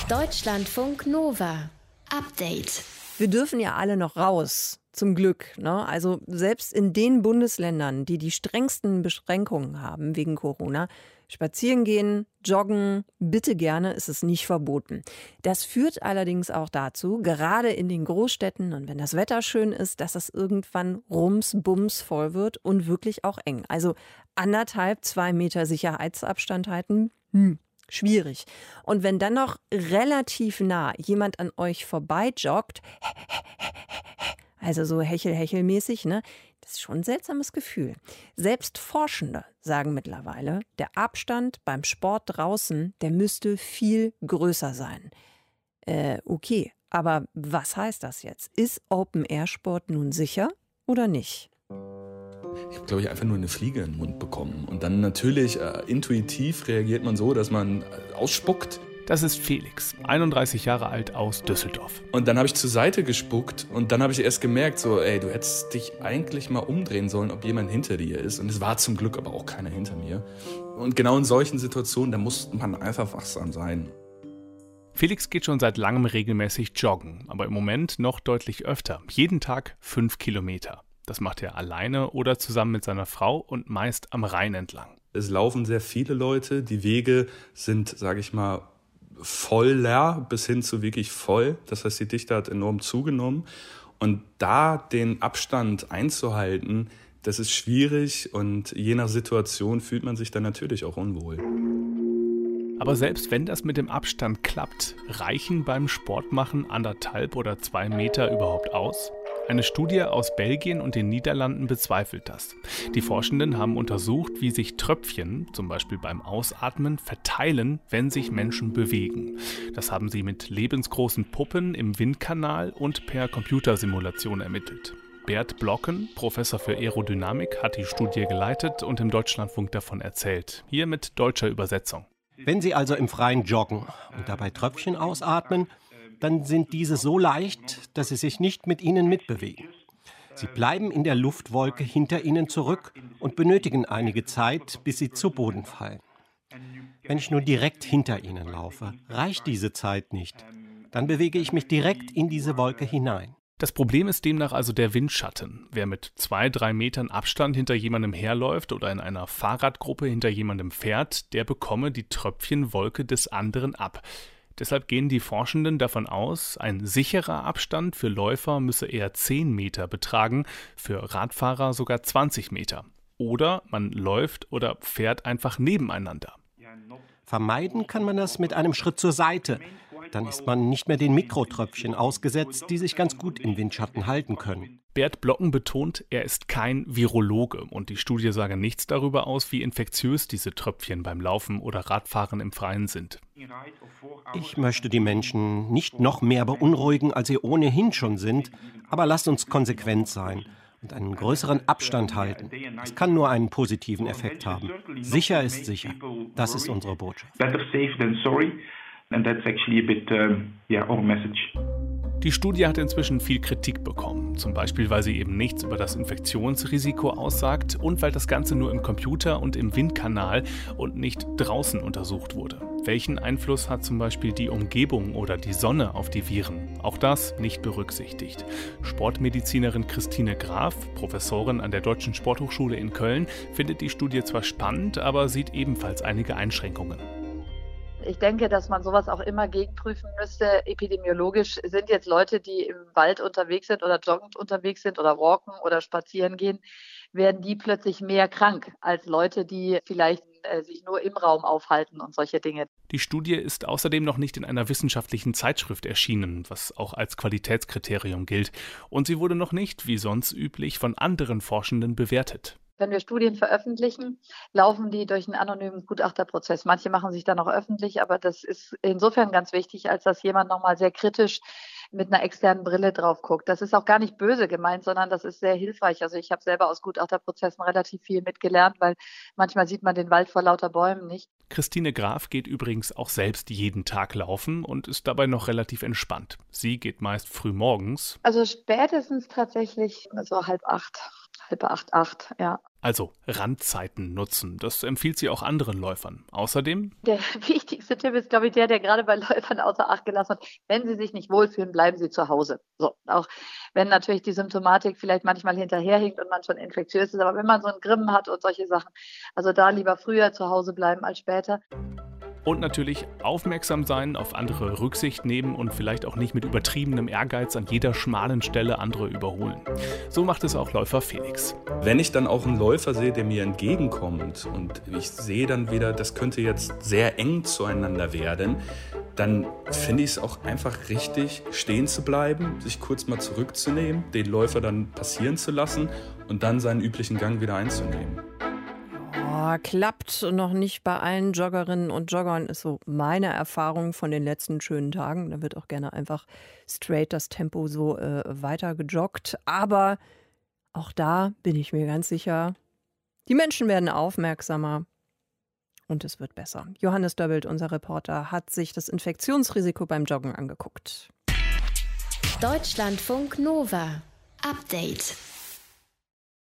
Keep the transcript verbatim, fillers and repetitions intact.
Deutschlandfunk Nova. Update. Wir dürfen ja alle noch raus, zum Glück. Ne? Also selbst in den Bundesländern, die die strengsten Beschränkungen haben wegen Corona, spazieren gehen, joggen, bitte gerne, ist es nicht verboten. Das führt allerdings auch dazu, gerade in den Großstädten und wenn das Wetter schön ist, dass es irgendwann rums, bums voll wird und wirklich auch eng. Also anderthalb, zwei Meter Sicherheitsabstand halten, hm. Schwierig. Und wenn dann noch relativ nah jemand an euch vorbei joggt, also so hechel-hechel-mäßig, ne, das ist schon ein seltsames Gefühl. Selbst Forschende sagen mittlerweile, der Abstand beim Sport draußen, der müsste viel größer sein. Äh, okay, aber was heißt das jetzt? Ist Open-Air-Sport nun sicher oder nicht? Ich habe, glaube ich, einfach nur eine Fliege in den Mund bekommen. Und dann natürlich äh, intuitiv reagiert man so, dass man äh, ausspuckt. Das ist Felix, einunddreißig Jahre alt aus Düsseldorf. Und dann habe ich zur Seite gespuckt und dann habe ich erst gemerkt, so, ey, du hättest dich eigentlich mal umdrehen sollen, ob jemand hinter dir ist. Und es war zum Glück aber auch keiner hinter mir. Und genau in solchen Situationen, da muss man einfach wachsam sein. Felix geht schon seit langem regelmäßig joggen, aber im Moment noch deutlich öfter. Jeden Tag fünf Kilometer. Das macht er alleine oder zusammen mit seiner Frau und meist am Rhein entlang. Es laufen sehr viele Leute. Die Wege sind, sage ich mal, voll leer bis hin zu wirklich voll. Das heißt, die Dichte hat enorm zugenommen. Und da den Abstand einzuhalten, das ist schwierig und je nach Situation fühlt man sich dann natürlich auch unwohl. Aber selbst wenn das mit dem Abstand klappt, reichen beim Sportmachen anderthalb oder zwei Meter überhaupt aus? Eine Studie aus Belgien und den Niederlanden bezweifelt das. Die Forschenden haben untersucht, wie sich Tröpfchen, zum Beispiel beim Ausatmen, verteilen, wenn sich Menschen bewegen. Das haben sie mit lebensgroßen Puppen im Windkanal und per Computersimulation ermittelt. Bert Blocken, Professor für Aerodynamik, hat die Studie geleitet und im Deutschlandfunk davon erzählt. Hier mit deutscher Übersetzung. Wenn Sie also im Freien joggen und dabei Tröpfchen ausatmen, dann sind diese so leicht, dass sie sich nicht mit ihnen mitbewegen. Sie bleiben in der Luftwolke hinter ihnen zurück und benötigen einige Zeit, bis sie zu Boden fallen. Wenn ich nur direkt hinter ihnen laufe, reicht diese Zeit nicht. Dann bewege ich mich direkt in diese Wolke hinein. Das Problem ist demnach also der Windschatten. Wer mit zwei, drei Metern Abstand hinter jemandem herläuft oder in einer Fahrradgruppe hinter jemandem fährt, der bekomme die Tröpfchenwolke des anderen ab. Deshalb gehen die Forschenden davon aus, ein sicherer Abstand für Läufer müsse eher zehn Meter betragen, für Radfahrer sogar zwanzig Meter. Oder man läuft oder fährt einfach nebeneinander. Vermeiden kann man das mit einem Schritt zur Seite. Dann ist man nicht mehr den Mikrotröpfchen ausgesetzt, die sich ganz gut im Windschatten halten können. Bert Blocken betont, er ist kein Virologe und die Studie sage nichts darüber aus, wie infektiös diese Tröpfchen beim Laufen oder Radfahren im Freien sind. Ich möchte die Menschen nicht noch mehr beunruhigen, als sie ohnehin schon sind, aber lasst uns konsequent sein und einen größeren Abstand halten. Es kann nur einen positiven Effekt haben. Sicher ist sicher. Das ist unsere Botschaft. And that's actually a bit, um, yeah, our message. Die Studie hat inzwischen viel Kritik bekommen, zum Beispiel weil sie eben nichts über das Infektionsrisiko aussagt und weil das Ganze nur im Computer und im Windkanal und nicht draußen untersucht wurde. Welchen Einfluss hat zum Beispiel die Umgebung oder die Sonne auf die Viren? Auch das nicht berücksichtigt. Sportmedizinerin Christine Graf, Professorin an der Deutschen Sporthochschule in Köln, findet die Studie zwar spannend, aber sieht ebenfalls einige Einschränkungen. Ich denke, dass man sowas auch immer gegenprüfen müsste. Epidemiologisch sind jetzt Leute, die im Wald unterwegs sind oder joggend unterwegs sind oder walken oder spazieren gehen, werden die plötzlich mehr krank als Leute, die vielleicht äh, sich nur im Raum aufhalten und solche Dinge. Die Studie ist außerdem noch nicht in einer wissenschaftlichen Zeitschrift erschienen, was auch als Qualitätskriterium gilt. Und sie wurde noch nicht, wie sonst üblich, von anderen Forschenden bewertet. Wenn wir Studien veröffentlichen, laufen die durch einen anonymen Gutachterprozess. Manche machen sich dann auch öffentlich, aber das ist insofern ganz wichtig, als dass jemand nochmal sehr kritisch mit einer externen Brille drauf guckt. Das ist auch gar nicht böse gemeint, sondern das ist sehr hilfreich. Also ich habe selber aus Gutachterprozessen relativ viel mitgelernt, weil manchmal sieht man den Wald vor lauter Bäumen nicht. Christine Graf geht übrigens auch selbst jeden Tag laufen und ist dabei noch relativ entspannt. Sie geht meist früh morgens. Also spätestens tatsächlich so halb acht. Halb acht, acht, ja. Also Randzeiten nutzen. Das empfiehlt sie auch anderen Läufern. Außerdem: Der wichtigste Tipp ist, glaube ich, der, der gerade bei Läufern außer Acht gelassen wird. Wenn sie sich nicht wohlfühlen, bleiben sie zu Hause. So, auch wenn natürlich die Symptomatik vielleicht manchmal hinterherhinkt und man schon infektiös ist. Aber wenn man so einen Grimm hat und solche Sachen, also da lieber früher zu Hause bleiben als später. Und natürlich aufmerksam sein, auf andere Rücksicht nehmen und vielleicht auch nicht mit übertriebenem Ehrgeiz an jeder schmalen Stelle andere überholen. So macht es auch Läufer Felix. Wenn ich dann auch einen Läufer sehe, der mir entgegenkommt und ich sehe dann wieder, das könnte jetzt sehr eng zueinander werden, dann finde ich es auch einfach richtig, stehen zu bleiben, sich kurz mal zurückzunehmen, den Läufer dann passieren zu lassen und dann seinen üblichen Gang wieder einzunehmen. Oh, klappt noch nicht bei allen Joggerinnen und Joggern, ist so meine Erfahrung von den letzten schönen Tagen. Da wird auch gerne einfach straight das Tempo so äh, weiter gejoggt. Aber auch da bin ich mir ganz sicher, die Menschen werden aufmerksamer und es wird besser. Johannes Döbbelt, unser Reporter, hat sich das Infektionsrisiko beim Joggen angeguckt. Deutschlandfunk Nova. Update.